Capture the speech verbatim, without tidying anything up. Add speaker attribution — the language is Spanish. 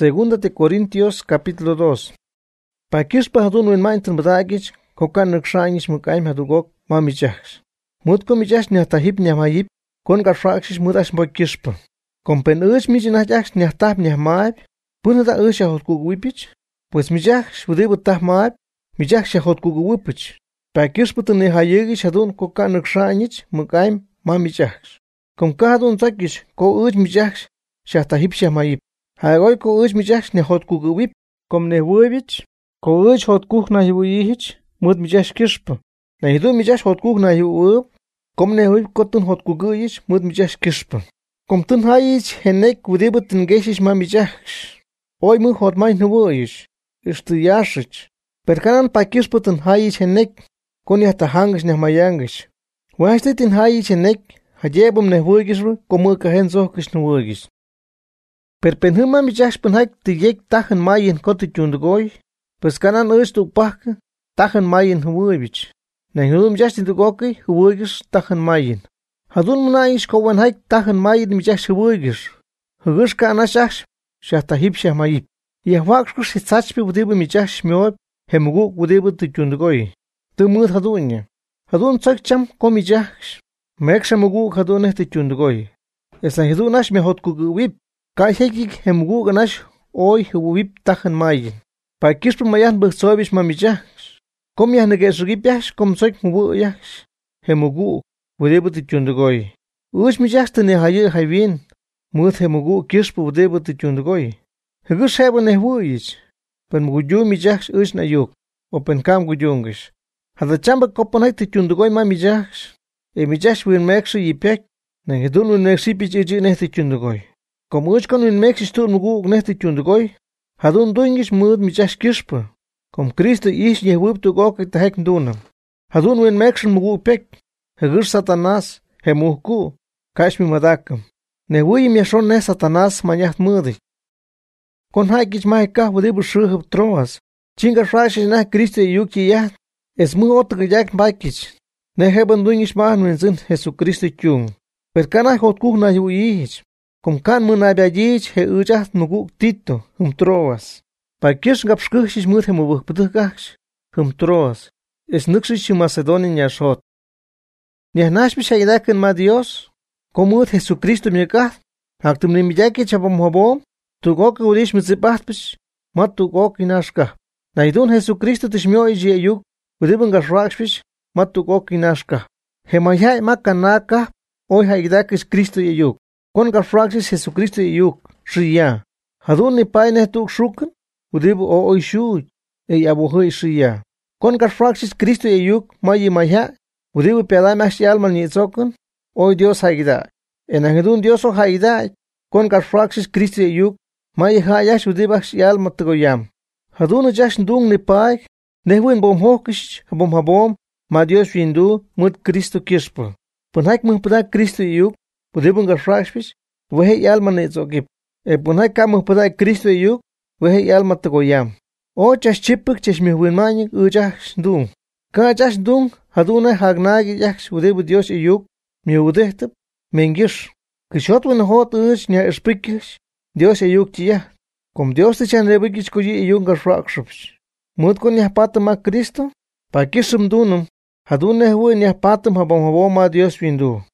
Speaker 1: Segunda de Corintios capítulo dos. Pa kispa hadun wen ma intan badagich kokan nukshanish mukaim hadugok mamichach. Mut komichach ni tahip ni mayip kon gashraksh mudash boy kispa. Kompen uch mijinach ni tap ni maib puna da uch hot kugwipich pues mijach wudebu tap maib mijach hot kugwipich. Pa kispa tne hayegish hadun kokan nukshanich mukaim mamichach. Kom kadun takish ko uch mijach shahtahip shamayip. Hagoy ko uch mijach ni hot kugwip kom ne wubich ko uch hot kuk na hiwihich mut mijach kispa. Na hidu mijach hot kuk na hiwub kom ne wub kotun hot kuguyich mut mijach kispa. Kom tun hayich henek wudebu tun geshish ma mijach. Oy mu hot mai nuwuish. Ishtu yashich. Perkanan pa kispa tun hayich henek kon yata hangish ne mayangish. Washti tin hayich henek hajebum ne wugish komu kahen zohkish nuwugish. Per penhuma mijach penhak tiyek tachen mayin kotu chundugoy, pues kanan ush tu pak tachen mayin huwibich. Na hum mijach tindugoki huwigish tachen mayin. Hadun muna ish kowan haik tachen mayin mijach huwigish. Huwish ka anashach shahtahip shah mayip. Yahwaksh hitzachpi wudibu mijach shmiob hemuguk wudibu tu chundugoy. Tu mud hadunya. Hadun tsak cham ko mijach. Mek shamuguk hadun ehti chundugoy. Esa hidun ash mehot kuguwip. Kai hekik hemgu ganash oy huwip tachen mayin. Pa kispu mayan buksobish mamijach. Kom yah negesugipyash kom soik mubuyash. Hemugu wudebu tichundugoy. Ush mijach tene haye hayvin. Mut hemugu kispu wudebu tichundugoy. Hegush hebo nehwuyich. Pen muguyu mijach ush na yuk. Open kam guyungish. Hada chamba koponak tichundugoy mamijach. E mijach win meksu yipyak. Nengedun win meksipich iji neh tichundugoy. Como uch kon in mexis tu nugu gnesti chundugoy, hadun duingish mud mijach kispa. Kom Cristo ish yehwib tu gok ita hek ndunam. Hadun win mexin mugu pek, hegir Satanas, hemuhku, kash mi madakam. Nehwui miashon ne Satanas manyaht mudik. Kon haikich mahikah wudibu shuhub troas. Chinga rashish na Cristo yuki yaht, es mu otagayak baikich. Neheben duingish mahan win Jesu Cristo chung. Per kanah hotkuk na yuihich. Kom kan muna biajich he ujah nugu tito hum troas. Pa kish gapshkush mut hemu buhpudukach hum troas. Es nukshish Macedonia nyashot. Nyahnash bishaydaken ma Dios. Komut Jesucristo miekah. Haktum nimijaki chabom hobom. Tugok udish mitzipahtpish. Mat tugok inashka. Naidun Jesucristo tishmio iji ayuk. Udibun gashrakshpish. Mat tugok inashka. Hemayay makanaka. Oy haidakis Cristo yayuk. Kon gafraxis Jesucristo yuk shiya. Hadun ni paine tuk shukan, udibu o oishu, e abuhui shiya. Kon gafraxis Cristo yuk mayi maya, udibu pedamash alman ni zokan, o Dios haida. En agedun Dios o haida, kon gafraxis Cristo yuk, mayi hayash udibash alma tegoyam. Hadun jash dung ni paik, nehwin bom hokish, bom habom, ma Dios windu, mut Cristo kispa. Punhak muhpada Cristo yuk, Pudibun gafraxpish, wehe alma ne zogip. E punhay kamuh pada Cristo yuk, wehe alma tegoyam. O chash chipuk chash mihwinmanik ujash dung. Ka chash dung, haduna hagnagi yaksh udebu Dios yuk, mi udehtep, mengish. Kishot win hot uj nya espikish, Dios yuk chia. Kom Dios te chan rebikish kuyi yuk gafraxpish. Mut kon nya patama Cristo, pa kishum dunum, haduna huwe nya patam habam haboma Dios windu.